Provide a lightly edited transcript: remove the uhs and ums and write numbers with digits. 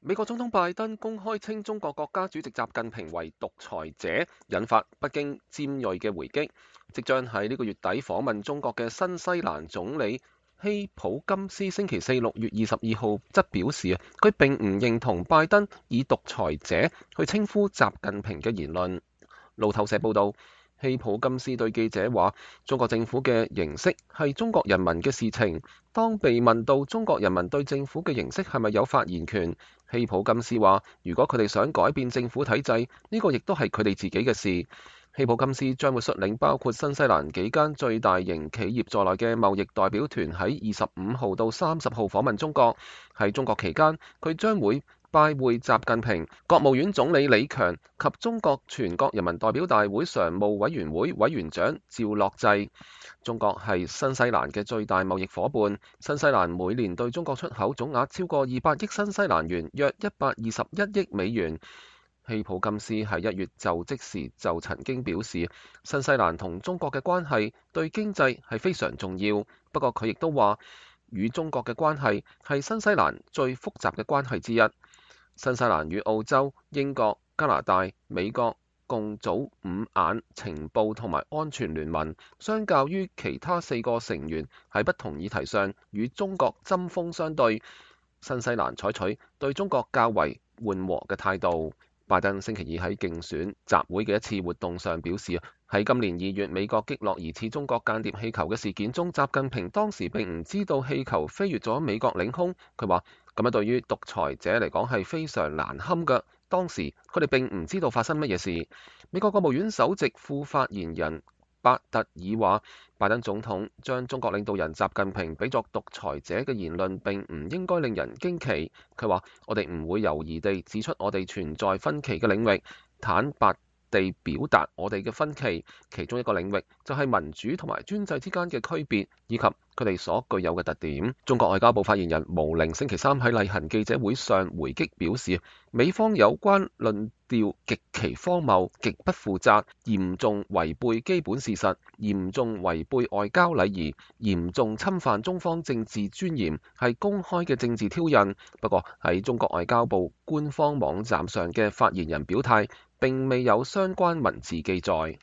美國總統拜登公開稱中國國家主席習近平為獨裁者，引發北京尖銳嘅回擊。即將喺呢個月底訪問中國嘅新西蘭總理希普金斯星期四6月22號則表示，佢並唔認同拜登以獨裁者去稱呼習近平嘅言論。路透社報導，希普金斯對記者話：中國政府嘅形式係中國人民嘅事情。當被問到中國人民對政府嘅形式係咪有發言權，希普金斯話：如果佢哋想改變政府體制，呢個亦都係佢哋自己嘅事。希普金斯將會率領包括新西蘭幾間最大型企業在內嘅貿易代表團喺25號到30號訪問中國。喺中國期間，佢將會拜會習近平、國務院總理李強及中國全國人民代表大會常務委員會委員長趙樂際。中國係新西蘭嘅最大貿易夥伴，新西蘭每年對中國出口總額超過200億新西蘭元，約121億美元。希普金斯喺1月就職時就曾經表示，新西蘭同中國嘅關係對經濟係非常重要。不過佢亦都話，與中國嘅關係係新西蘭最複雜嘅關係之一。新西蘭與澳洲、英國、加拿大、美國共組五眼情報同埋安全聯盟，相較於其他4個成員喺不同議題上與中國針鋒相對，新西蘭採取對中國較為緩和嘅態度。拜登星期二喺競選集會嘅一次活動上表示，喺今年2月美國擊落疑似中國間諜氣球嘅事件中，習近平當時並唔知道氣球飛越咗美國領空。佢話咁樣對於獨裁者嚟講係非常難堪嘅。當時佢哋並唔知道發生乜嘢事。美國國務院首席副發言人巴特爾話，拜登總統將中國領導人習近平比作獨裁者嘅言論並唔應該令人驚奇。佢話：我哋唔會猶豫地指出我哋存在分歧嘅領域，坦白地表達我哋嘅分歧。其中一個領域就係民主同埋專制之間嘅區別，以及佢哋所具有嘅特點。中國外交部發言人毛寧星期三喺例行記者會上回擊表示，美方有關論調極其荒謬、極不負責，嚴重違背基本事實，嚴重違背外交禮儀，嚴重侵犯中方政治尊嚴，係公開嘅政治挑釁。不過喺中國外交部官方網站上嘅發言人表態，並未有相關文字記載。